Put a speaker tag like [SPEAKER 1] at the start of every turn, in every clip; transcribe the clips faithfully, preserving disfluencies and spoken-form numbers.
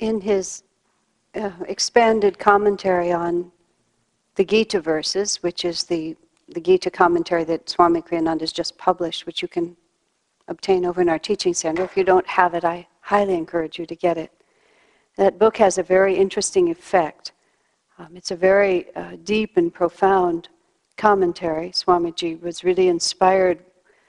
[SPEAKER 1] in his uh, expanded commentary on the Gita verses, which is the, the Gita commentary that Swami Kriyananda has just published, which you can obtain over in our teaching center. If you don't have it, I highly encourage you to get it. That book has a very interesting effect. Um, it's a very uh, deep and profound commentary. Swamiji was really inspired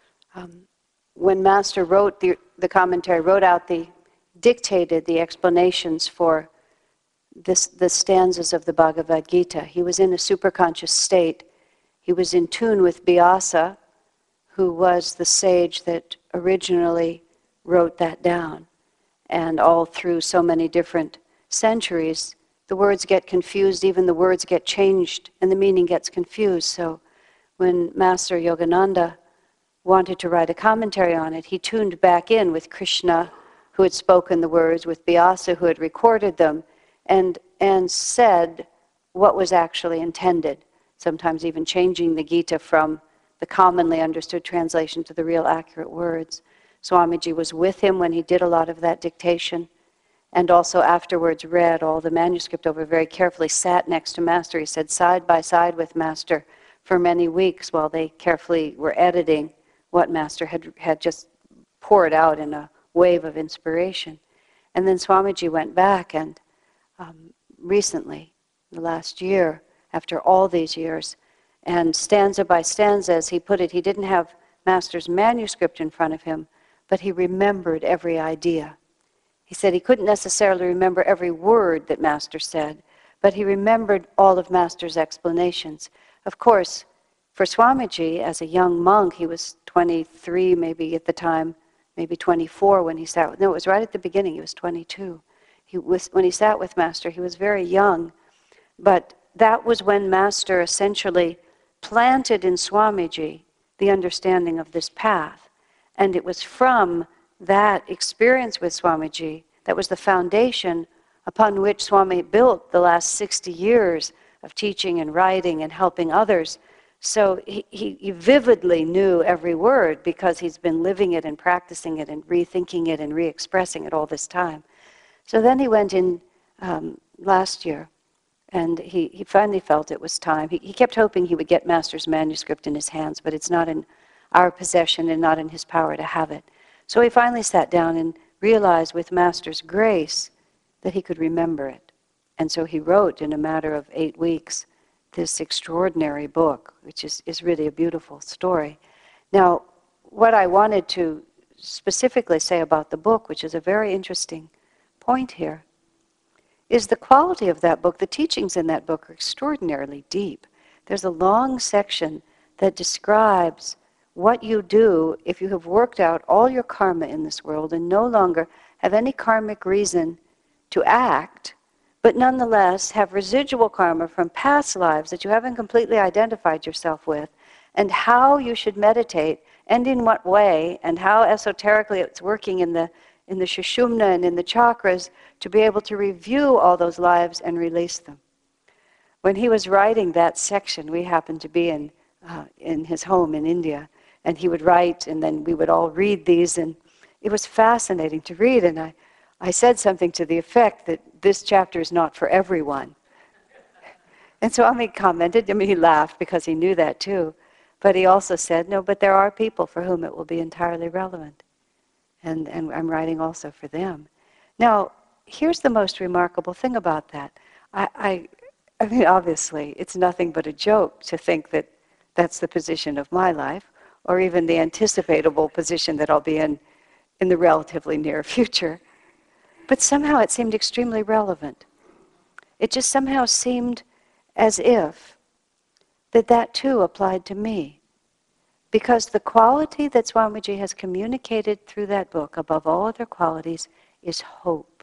[SPEAKER 1] um, when Master wrote the, the commentary, wrote out the, dictated the explanations for this, the stanzas of the Bhagavad Gita. He was in a superconscious state. He was in tune with Vyasa, who was the sage that originally wrote that down. And all through so many different centuries, the words get confused, even the words get changed, and the meaning gets confused. So when Master Yogananda wanted to write a commentary on it, he tuned back in with Krishna, who had spoken the words, with Vyasa, who had recorded them, and, and said what was actually intended, sometimes even changing the Gita from the commonly understood translation to the real accurate words. Swamiji was with him when he did a lot of that dictation, and also afterwards read all the manuscript over very carefully, sat next to Master. He said side by side with Master for many weeks while they carefully were editing what Master had, had just poured out in a wave of inspiration. And then Swamiji went back and um, recently, the last year, after all these years, and stanza by stanza, as he put it, he didn't have Master's manuscript in front of him, but he remembered every idea. He said he couldn't necessarily remember every word that Master said, but he remembered all of Master's explanations. Of course, for Swamiji, as a young monk, he was twenty-three maybe at the time, maybe twenty-four when he sat with, no, it was right at the beginning, he was twenty-two. He was, when he sat with Master, he was very young, but that was when Master essentially planted in Swamiji the understanding of this path. And it was from that experience with Swamiji that was the foundation upon which Swami built the last sixty years of teaching and writing and helping others. So he, he, he vividly knew every word because he's been living it and practicing it and rethinking it and re-expressing it all this time. So then he went in um, last year, and he, he finally felt it was time. He, he kept hoping he would get Master's manuscript in his hands, but it's not in our possession and not in his power to have it. So he finally sat down and realized with Master's grace that he could remember it. And so he wrote in a matter of eight weeks this extraordinary book, which is, is really a beautiful story. Now, what I wanted to specifically say about the book, which is a very interesting point here, is the quality of that book. The teachings in that book are extraordinarily deep. There's a long section that describes what you do if you have worked out all your karma in this world and no longer have any karmic reason to act, but nonetheless have residual karma from past lives that you haven't completely identified yourself with, and how you should meditate and in what way, and how esoterically it's working in the in the Sushumna and in the chakras to be able to review all those lives and release them. When he was writing that section, we happened to be in, uh, in his home in India, and he would write, and then we would all read these, and it was fascinating to read, and I, I said something to the effect that this chapter is not for everyone. And so Ami commented, I mean, he laughed because he knew that too, but he also said, no, but there are people for whom it will be entirely relevant. And, and I'm writing also for them. Now, here's the most remarkable thing about that. I, I, I mean, obviously, it's nothing but a joke to think that that's the position of my life, or even the anticipatable position that I'll be in in the relatively near future. But somehow it seemed extremely relevant. It just somehow seemed as if that that too applied to me. Because the quality that Swamiji has communicated through that book, above all other qualities, is hope.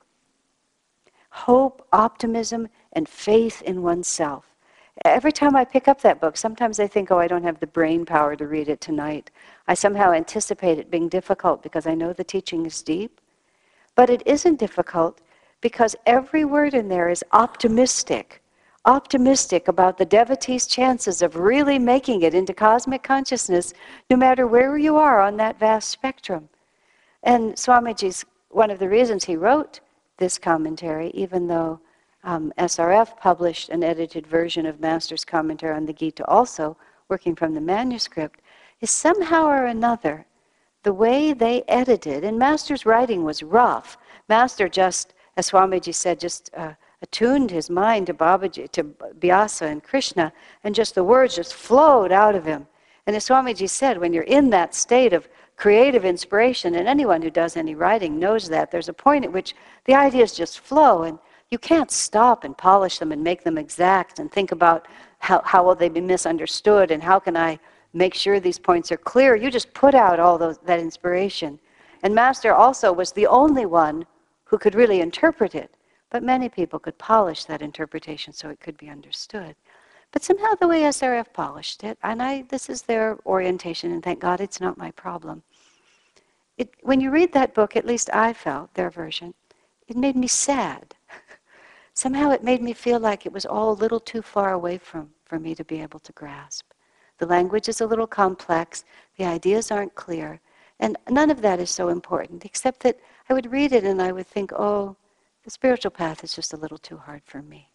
[SPEAKER 1] Hope, optimism, and faith in oneself. Every time I pick up that book, sometimes I think, oh, I don't have the brain power to read it tonight. I somehow anticipate it being difficult because I know the teaching is deep. But it isn't difficult because every word in there is optimistic. Optimistic about the devotee's chances of really making it into cosmic consciousness, no matter where you are on that vast spectrum. And Swamiji's, one of the reasons he wrote this commentary, even though um, S R F published an edited version of Master's commentary on the Gita also, working from the manuscript, is somehow or another, the way they edited, and Master's writing was rough. Master just, as Swamiji said, just uh, attuned his mind to Babaji, to Vyasa and Krishna, and just the words just flowed out of him. And as Swamiji said, when you're in that state of creative inspiration, and anyone who does any writing knows that, there's a point at which the ideas just flow, and you can't stop and polish them and make them exact and think about how, how will they be misunderstood and how can I make sure these points are clear. You just put out all those, that inspiration. And Master also was the only one who could really interpret it, but many people could polish that interpretation so it could be understood. But somehow the way S R F polished it, and I, this is their orientation, and thank God it's not my problem. It, when you read that book, at least I felt, their version, it made me sad. Somehow it made me feel like it was all a little too far away from for me to be able to grasp. The language is a little complex, the ideas aren't clear, and none of that is so important, except that I would read it and I would think, oh, the spiritual path is just a little too hard for me.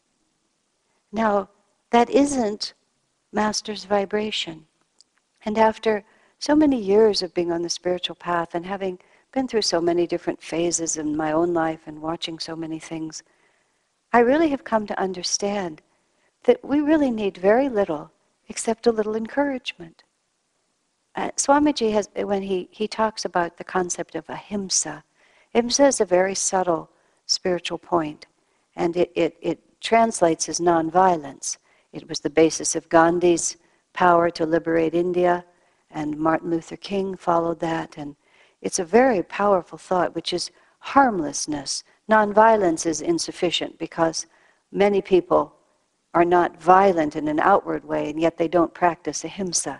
[SPEAKER 1] Now, that isn't Master's vibration. And after so many years of being on the spiritual path and having been through so many different phases in my own life and watching so many things, I really have come to understand that we really need very little except a little encouragement. Uh, Swamiji has, when he, he talks about the concept of ahimsa, ahimsa is a very subtle spiritual point, and it, it, it translates as nonviolence. It was the basis of Gandhi's power to liberate India, and Martin Luther King followed that, and it's a very powerful thought, which is harmlessness. Nonviolence is insufficient because many people are not violent in an outward way, and yet they don't practice ahimsa.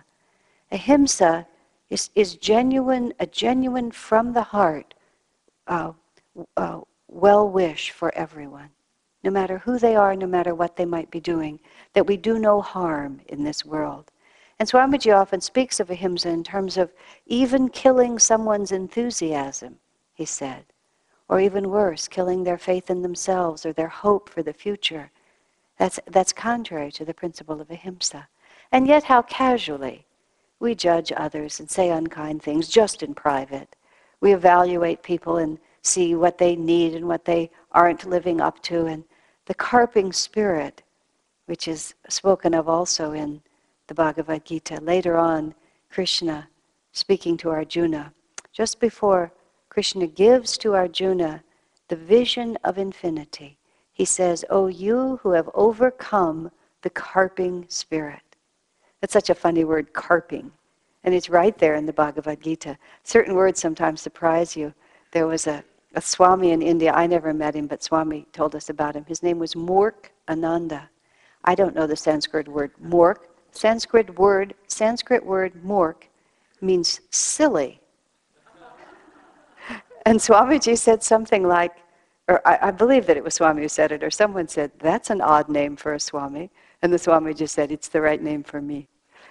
[SPEAKER 1] Ahimsa is, is genuine, a genuine from the heart uh, uh, well-wish for everyone, no matter who they are, no matter what they might be doing, that we do no harm in this world. And Swamiji often speaks of ahimsa in terms of even killing someone's enthusiasm, he said, or even worse, killing their faith in themselves or their hope for the future. That's, that's contrary to the principle of ahimsa. And yet how casually we judge others and say unkind things just in private. We evaluate people and see what they need and what they aren't living up to. And the carping spirit, which is spoken of also in the Bhagavad Gita. Later on, Krishna speaking to Arjuna, just before Krishna gives to Arjuna the vision of infinity, he says, "O you who have overcome the carping spirit." That's such a funny word, carping. And it's right there in the Bhagavad Gita. Certain words sometimes surprise you. There was a, a Swami in India, I never met him, but Swami told us about him. His name was Murk Ananda. I don't know the Sanskrit word Murk. Sanskrit word, Sanskrit word Murk means silly. And Swamiji said something like, or I, I believe that it was Swami who said it, or someone said, "That's an odd name for a Swami." And the Swami just said, "It's the right name for me."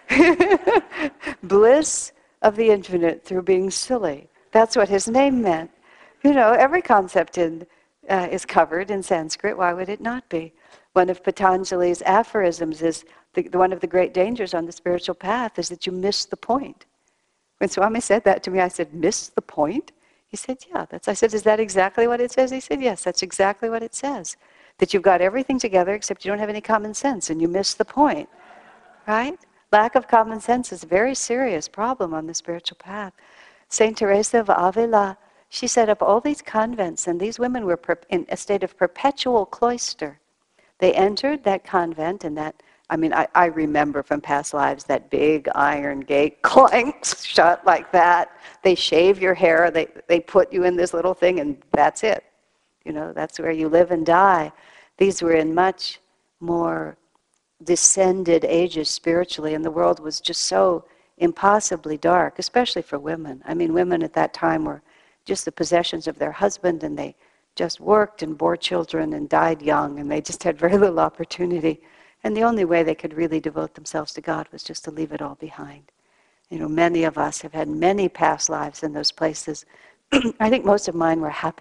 [SPEAKER 1] Bliss of the infinite through being silly. That's what his name meant. You know, every concept in, uh, is covered in Sanskrit. Why would it not be? One of Patanjali's aphorisms is, the, one of the great dangers on the spiritual path is that you miss the point. When Swami said that to me, I said, "Miss the point?" He said, "Yeah." That's, I said, "Is that exactly what it says?" He said, "Yes, that's exactly what it says. That you've got everything together except you don't have any common sense and you miss the point." Right? Lack of common sense is a very serious problem on the spiritual path. Saint Teresa of Avila, she set up all these convents, and these women were in a state of perpetual cloister. They entered that convent, and that, I mean, I, I remember from past lives that big iron gate clanks shut like that. They shave your hair, they, they put you in this little thing, and that's it. You know, that's where you live and die. These were in much more descended ages spiritually, and the world was just so impossibly dark, especially for women. I mean, women at that time were just the possessions of their husband, and they just worked and bore children and died young, and they just had very little opportunity. And the only way they could really devote themselves to God was just to leave it all behind. You know, many of us have had many past lives in those places. I think most of mine were happy,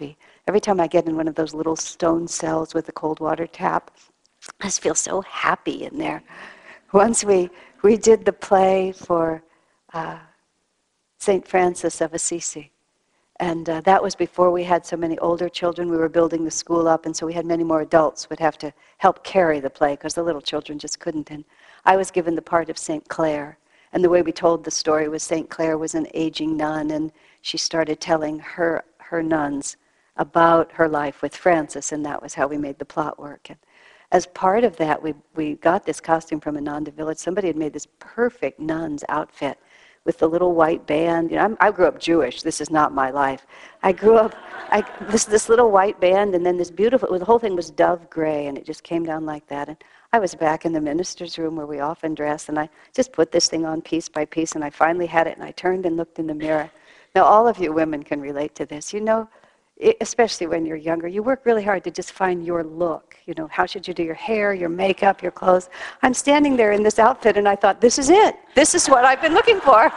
[SPEAKER 1] Every time I get in one of those little stone cells with the cold water tap, I just feel so happy in there. Once we, we did the play for uh, Saint Francis of Assisi. And uh, that was before we had so many older children. We were building the school up, and so we had many more adults would have to help carry the play because the little children just couldn't. And I was given the part of Saint Clare. And the way we told the story was Saint Clare was an aging nun, and she started telling her, her nuns about her life with Francis, and that was how we made the plot work. And as part of that, we, we got this costume from Ananda Village. Somebody had made this perfect nun's outfit with the little white band. You know, I'm, I grew up Jewish. This is not my life. I grew up, I, this, this little white band, and then this beautiful, the whole thing was dove gray, and it just came down like that. And I was back in the minister's room where we often dress, and I just put this thing on piece by piece, and I finally had it, and I turned and looked in the mirror. Now, all of you women can relate to this. You know, it, especially when you're younger, you work really hard to just find your look. You know, how should you do your hair, your makeup, your clothes? I'm standing there in this outfit, and I thought, this is it. This is what I've been looking for.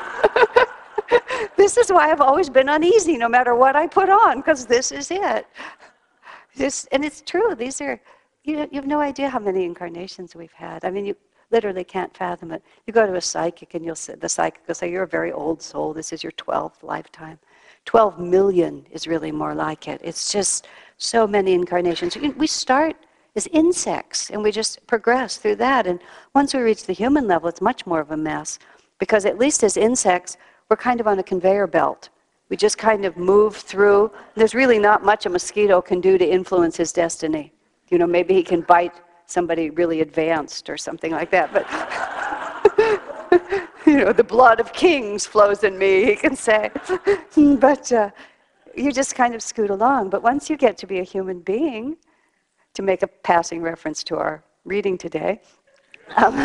[SPEAKER 1] This is why I've always been uneasy, no matter what I put on, because this is it. This, and it's true. These are, you, you have no idea how many incarnations we've had. I mean, you literally can't fathom it. You go to a psychic, and you'll say, the psychic will say, you're a very old soul. This is your twelfth lifetime. twelve million is really more like it. It's just so many incarnations. We start as insects, and we just progress through that. And once we reach the human level, it's much more of a mess. Because at least as insects, we're kind of on a conveyor belt. We just kind of move through. There's really not much a mosquito can do to influence his destiny. You know, maybe he can bite somebody really advanced or something like that. But you know, the blood of kings flows in me, he can say. But uh, you just kind of scoot along. But once you get to be a human being, to make a passing reference to our reading today, um,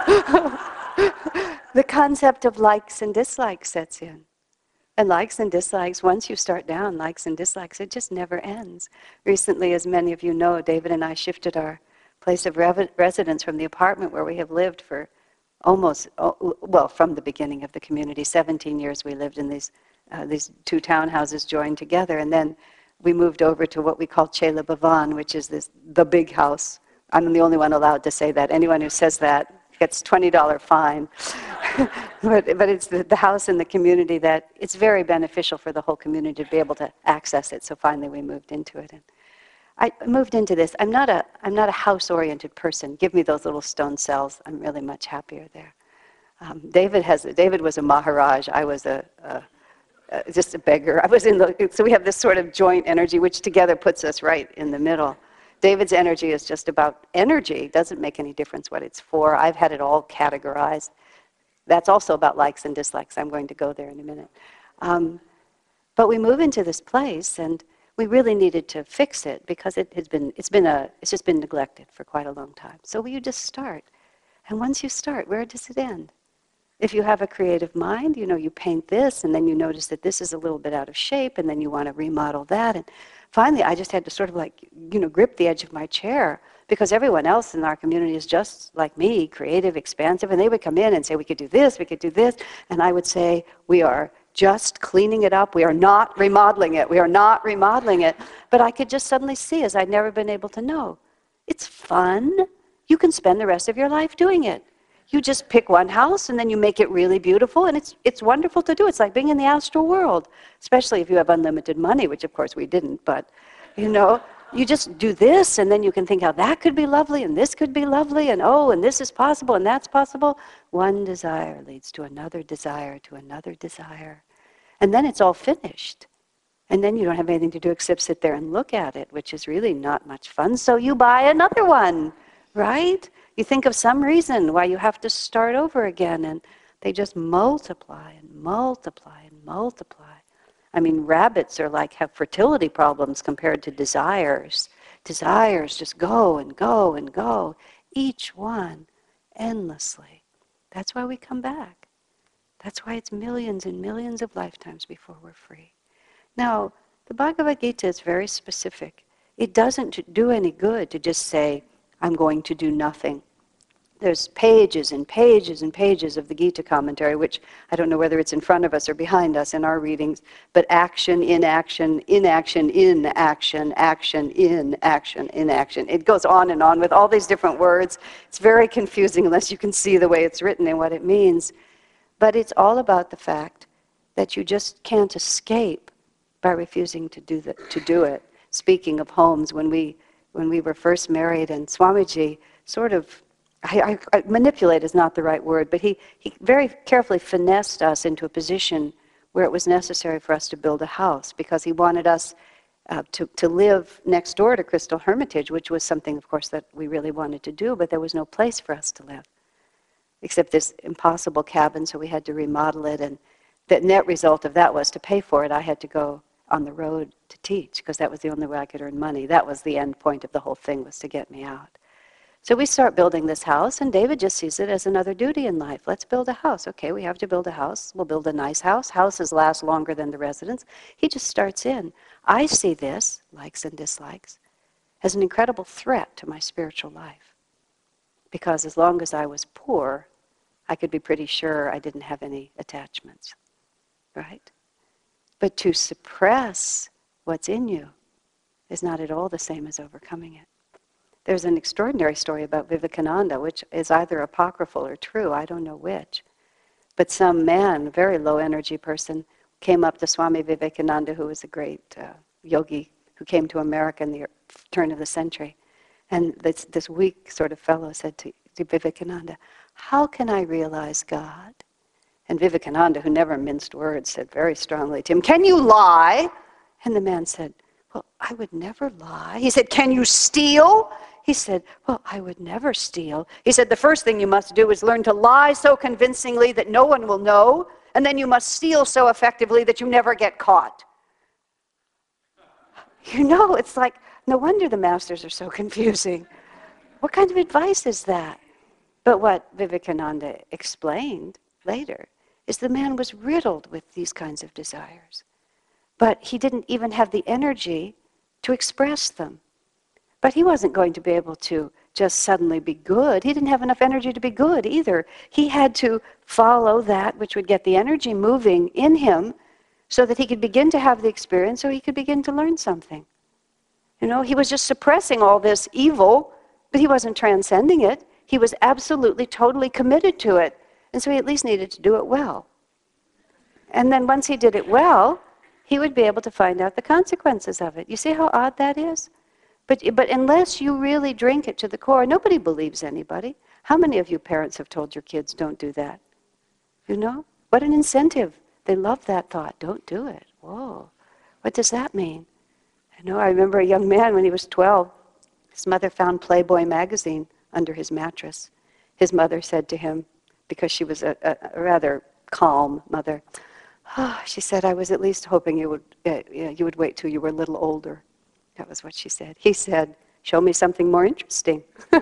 [SPEAKER 1] the concept of likes and dislikes sets in. And likes and dislikes, once you start down, likes and dislikes, it just never ends. Recently, as many of you know, David and I shifted our place of re- residence from the apartment where we have lived for almost, well, from the beginning of the community. seventeen years we lived in these, uh, these two townhouses joined together. And then we moved over to what we call Chela Bhavan, which is this, the big house. I'm the only one allowed to say that. Anyone who says that gets a twenty dollar fine. but, but it's the, the house in the community that it's very beneficial for the whole community to be able to access it. So finally we moved into it. And I moved into this. I'm not a, I'm not a house-oriented person. Give me those little stone cells. I'm really much happier there. Um, David has. David was a Maharaj. I was a, a, a just a beggar. I was in the. So we have this sort of joint energy, which together puts us right in the middle. David's energy is just about energy. It doesn't make any difference what it's for. I've had it all categorized. That's also about likes and dislikes. I'm going to go there in a minute. Um, but we move into this place, and we really needed to fix it because it has been, it's been a, it's just been neglected for quite a long time. So you just start. And once you start, where does it end? If you have a creative mind, you know, you paint this, and then you notice that this is a little bit out of shape, and then you want to remodel that. And finally, I just had to sort of like, you know, grip the edge of my chair because everyone else in our community is just like me, creative, expansive, and they would come in and say, we could do this, we could do this, and I would say, we are just cleaning it up. We are not remodeling it. We are not remodeling it. But I could just suddenly see, as I'd never been able to know, it's fun. You can spend the rest of your life doing it. You just pick one house and then you make it really beautiful, and it's it's wonderful to do. It's like being in the astral world, especially if you have unlimited money, which of course we didn't, but you know, you just do this and then you can think how that could be lovely and this could be lovely and oh, and this is possible and that's possible. One desire leads to another desire to another desire. And then it's all finished. And then you don't have anything to do except sit there and look at it, which is really not much fun. So you buy another one, right? You think of some reason why you have to start over again, and they just multiply and multiply and multiply. I mean, rabbits are like have fertility problems compared to desires. Desires just go and go and go, each one endlessly. That's why we come back. That's why it's millions and millions of lifetimes before we're free. Now, the Bhagavad Gita is very specific. It doesn't do any good to just say, I'm going to do nothing. There's pages and pages and pages of the Gita commentary, which I don't know whether it's in front of us or behind us in our readings, but action, inaction, inaction, in action, action, in action, in action. It goes on and on with all these different words. It's very confusing unless you can see the way it's written and what it means. But it's all about the fact that you just can't escape by refusing to do, the, to do it. Speaking of homes, when we, when we were first married and Swamiji sort of, I, I, manipulate is not the right word, but he, he very carefully finessed us into a position where it was necessary for us to build a house because he wanted us uh, to, to live next door to Crystal Hermitage, which was something, of course, that we really wanted to do, but there was no place for us to live except this impossible cabin, so we had to remodel it, and the net result of that was to pay for it. I had to go on the road to teach because that was the only way I could earn money. That was the end point of the whole thing, was to get me out. So we start building this house, and David just sees it as another duty in life. Let's build a house. Okay, we have to build a house. We'll build a nice house. Houses last longer than the residence. He just starts in. I see this, likes and dislikes, as an incredible threat to my spiritual life. Because as long as I was poor, I could be pretty sure I didn't have any attachments, right? But to suppress what's in you is not at all the same as overcoming it. There's an extraordinary story about Vivekananda, which is either apocryphal or true, I don't know which. But some man, a very low energy person, came up to Swami Vivekananda, who was a great uh, yogi who came to America in the turn of the century. And this, this weak sort of fellow said to, to Vivekananda, "How can I realize God?" And Vivekananda, who never minced words, said very strongly to him, "Can you lie?" And the man said, "Well, I would never lie." He said, "Can you steal?" He said, "Well, I would never steal." He said, "The first thing you must do is learn to lie so convincingly that no one will know, and then you must steal so effectively that you never get caught." You know, it's like, no wonder the masters are so confusing. What kind of advice is that? But what Vivekananda explained later is the man was riddled with these kinds of desires. But he didn't even have the energy to express them. But he wasn't going to be able to just suddenly be good. He didn't have enough energy to be good either. He had to follow that which would get the energy moving in him so that he could begin to have the experience, so he could begin to learn something. You know, he was just suppressing all this evil, but he wasn't transcending it. He was absolutely, totally committed to it. And so he at least needed to do it well. And then once he did it well, he would be able to find out the consequences of it. You see how odd that is? But, but unless you really drink it to the core, nobody believes anybody. How many of you parents have told your kids, don't do that? You know? What an incentive. They love that thought. Don't do it. Whoa. What does that mean? You know, I remember a young man when he was twelve. His mother found Playboy magazine under his mattress. His mother said to him, because she was a, a, a rather calm mother, oh, she said, "I was at least hoping you would, uh, you would wait till you were a little older." That was what she said. He said, "Show me something more interesting."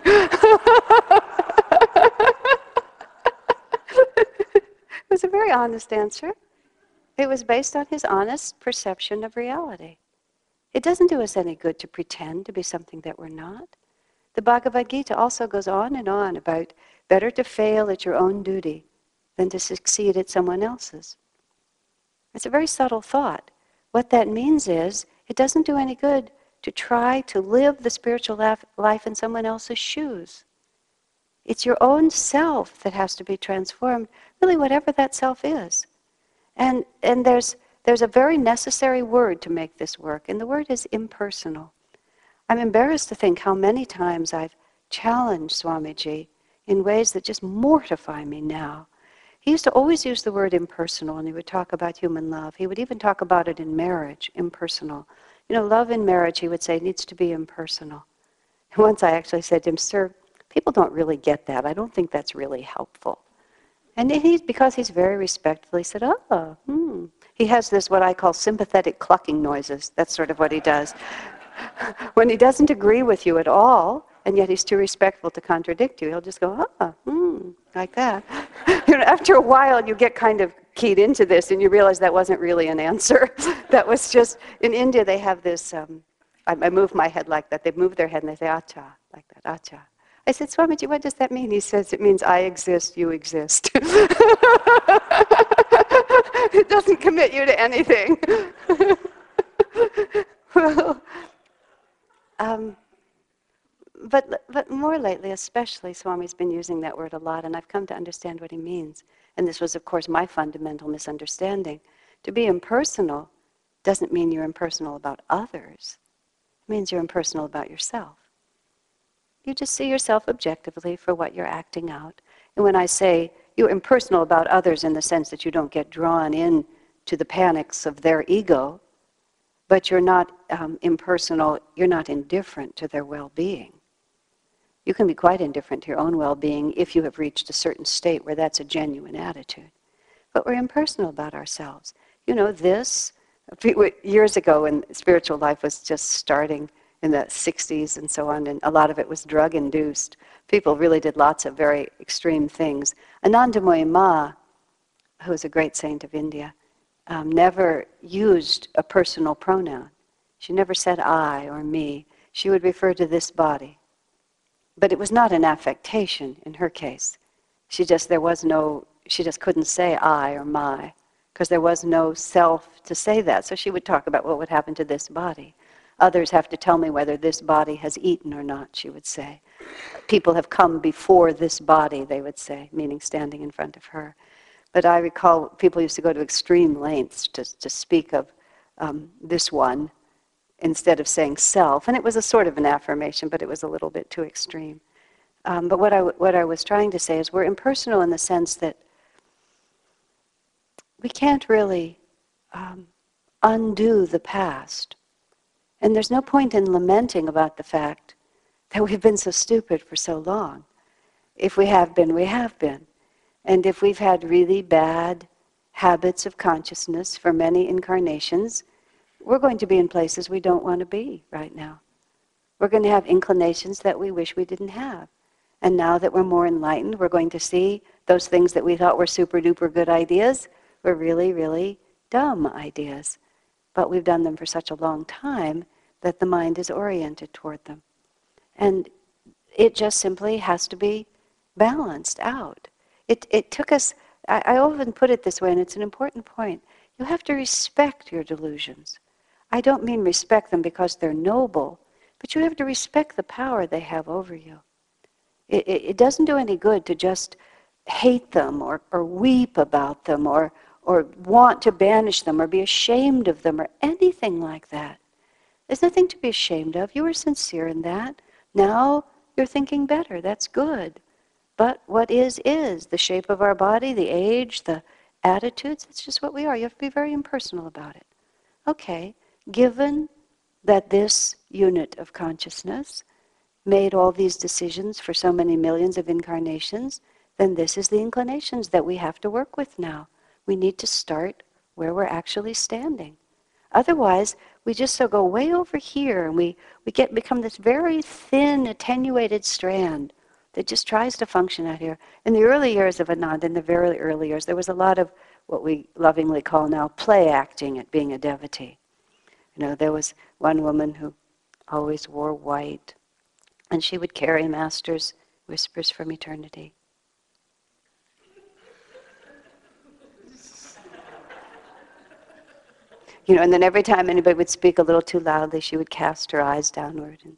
[SPEAKER 1] It was a very honest answer. It was based on his honest perception of reality. It doesn't do us any good to pretend to be something that we're not. The Bhagavad Gita also goes on and on about better to fail at your own duty than to succeed at someone else's. It's a very subtle thought. What that means is it doesn't do any good to try to live the spiritual life in someone else's shoes. It's your own self that has to be transformed, really whatever that self is. And, and there's, there's a very necessary word to make this work, and the word is impersonal. I'm embarrassed to think how many times I've challenged Swamiji in ways that just mortify me now. He used to always use the word impersonal, and he would talk about human love. He would even talk about it in marriage, impersonal. You know, love in marriage, he would say, needs to be impersonal. And once I actually said to him, "Sir, people don't really get that. I don't think that's really helpful." And he, because he's very respectful, he said, "Oh, hmm." He has this, what I call sympathetic clucking noises. That's sort of what he does. When he doesn't agree with you at all, and yet he's too respectful to contradict you, he'll just go, "Ah, hmm," like that. You know, after a while, you get kind of keyed into this, and you realize that wasn't really an answer. That was just, in India, they have this, um, I, I move my head like that. They move their head, and they say, "Acha," like that, "Acha." I said, Swamiji, what does that mean? He says, it means I exist, you exist. It doesn't commit you to anything. Well, um, but, but more lately, especially, Swami's been using that word a lot, and I've come to understand what he means. And this was, of course, my fundamental misunderstanding. To be impersonal doesn't mean you're impersonal about others. It means you're impersonal about yourself. You just see yourself objectively for what you're acting out. And when I say you're impersonal about others in the sense that you don't get drawn in to the panics of their ego, but you're not um, impersonal, you're not indifferent to their well-being. You can be quite indifferent to your own well-being if you have reached a certain state where that's a genuine attitude. But we're impersonal about ourselves. You know, this, years ago when spiritual life was just starting in the sixties and so on, and a lot of it was drug-induced. People really did lots of very extreme things. Anandamoyi Ma, who was a great saint of India, um, never used a personal pronoun. She never said I or me. She would refer to this body. But it was not an affectation in her case. She just, there was no, she just couldn't say I or my, because there was no self to say that. So she would talk about what would happen to this body. Others have to tell me whether this body has eaten or not, she would say. People have come before this body, they would say, meaning standing in front of her. But I recall people used to go to extreme lengths to, to speak of um, this one instead of saying self. And it was a sort of an affirmation, but it was a little bit too extreme. Um, but what I, what I was trying to say is we're impersonal in the sense that we can't really um, undo the past. And there's no point in lamenting about the fact that we've been so stupid for so long. If we have been, we have been. And if we've had really bad habits of consciousness for many incarnations, we're going to be in places we don't want to be right now. We're going to have inclinations that we wish we didn't have. And now that we're more enlightened, we're going to see those things that we thought were super duper good ideas were really, really dumb ideas. But we've done them for such a long time that the mind is oriented toward them. And it just simply has to be balanced out. It, it took us, I, I often put it this way, and it's an important point. You have to respect your delusions. I don't mean respect them because they're noble, but you have to respect the power they have over you. It, it, it doesn't do any good to just hate them or, or weep about them or, or want to banish them or be ashamed of them or anything like that. There's nothing to be ashamed of. You were sincere in that. Now you're thinking better. That's good. But what is, is. The shape of our body, the age, the attitudes, it's just what we are. You have to be very impersonal about it. Okay, given that this unit of consciousness made all these decisions for so many millions of incarnations, then this is the inclinations that we have to work with now. We need to start where we're actually standing. Otherwise, we just so go way over here and we, we get become this very thin, attenuated strand that just tries to function out here. In the early years of Ananda, in the very early years, there was a lot of what we lovingly call now play acting at being a devotee. You know, there was one woman who always wore white, and she would carry Master's Whispers from Eternity. You know, and then every time anybody would speak a little too loudly, she would cast her eyes downward and,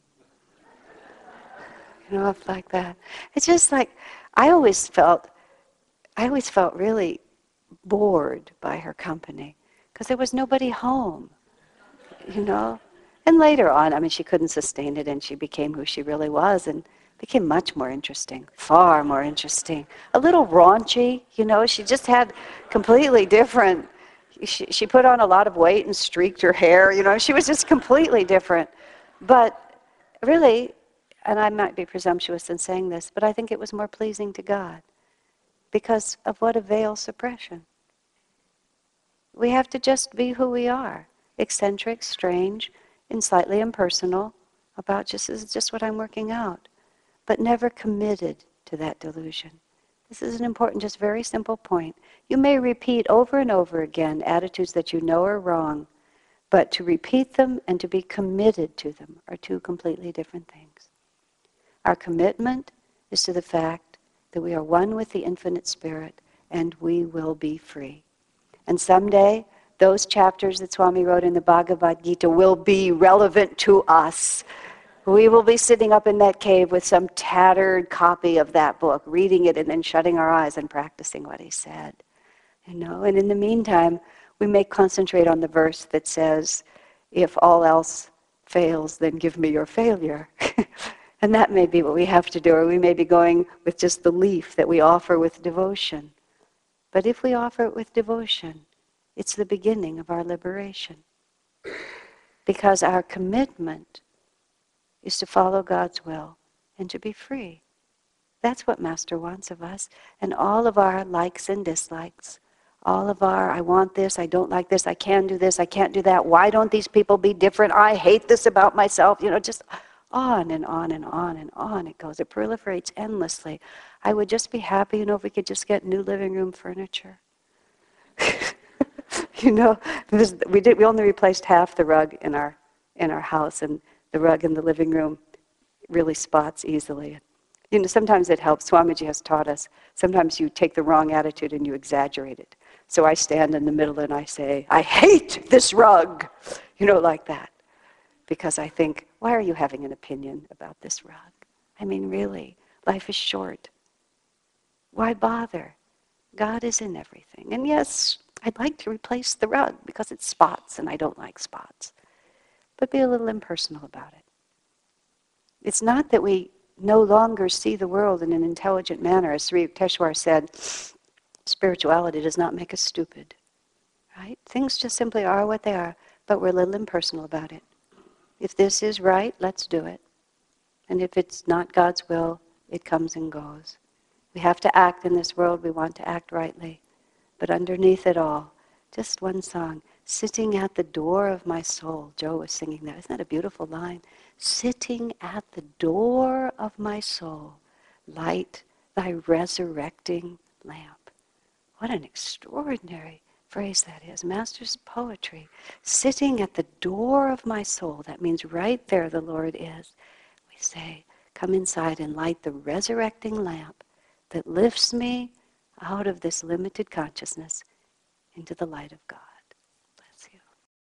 [SPEAKER 1] you know, up like that. It's just like, I always felt, I always felt really bored by her company because there was nobody home, you know. And later on, I mean, she couldn't sustain it and she became who she really was and became much more interesting, far more interesting. A little raunchy, you know, she just had completely different. She, she put on a lot of weight and streaked her hair, you know, she was just completely different. But really, and I might be presumptuous in saying this, but I think it was more pleasing to God because of what a veil suppression. We have to just be who we are, eccentric, strange, and slightly impersonal about just, this is just what I'm working out, but never committed to that delusion. This is an important, just very simple point. You may repeat over and over again attitudes that you know are wrong, but to repeat them and to be committed to them are two completely different things. Our commitment is to the fact that we are one with the infinite spirit and we will be free. And someday, those chapters that Swami wrote in the Bhagavad Gita will be relevant to us. We will be sitting up in that cave with some tattered copy of that book, reading it and then shutting our eyes and practicing what he said. You know, and in the meantime, we may concentrate on the verse that says, if all else fails, then give me your failure. And that may be what we have to do, or we may be going with just the leaf that we offer with devotion. But if we offer it with devotion, it's the beginning of our liberation. Because our commitment is to follow God's will and to be free. That's what Master wants of us. And all of our likes and dislikes, all of our, I want this, I don't like this, I can do this, I can't do that, why don't these people be different, I hate this about myself, you know, just on and on and on and on it goes. It proliferates endlessly. I would just be happy, you know, if we could just get new living room furniture. You know, this, we did. We only replaced half the rug in our in our house, and the rug in the living room really spots easily. You know, sometimes it helps. Swamiji has taught us. Sometimes you take the wrong attitude and you exaggerate it. So I stand in the middle and I say, "I hate this rug," you know, like that, because I think, why are you having an opinion about this rug? I mean, really, life is short. Why bother? God is in everything. And yes, I'd like to replace the rug because it spots and I don't like spots. But be a little impersonal about it. It's not that we no longer see the world in an intelligent manner. As Sri Yukteswar said, spirituality does not make us stupid. Right? Things just simply are what they are, but we're a little impersonal about it. If this is right, let's do it. And if it's not God's will, it comes and goes. We have to act in this world, we want to act rightly. But underneath it all, just one song, sitting at the door of my soul. Joe was singing that. Isn't that a beautiful line? Sitting at the door of my soul, light thy resurrecting lamp. What an extraordinary phrase that is. Master's poetry. Sitting at the door of my soul. That means right there the Lord is. We say, come inside and light the resurrecting lamp that lifts me out of this limited consciousness into the light of God.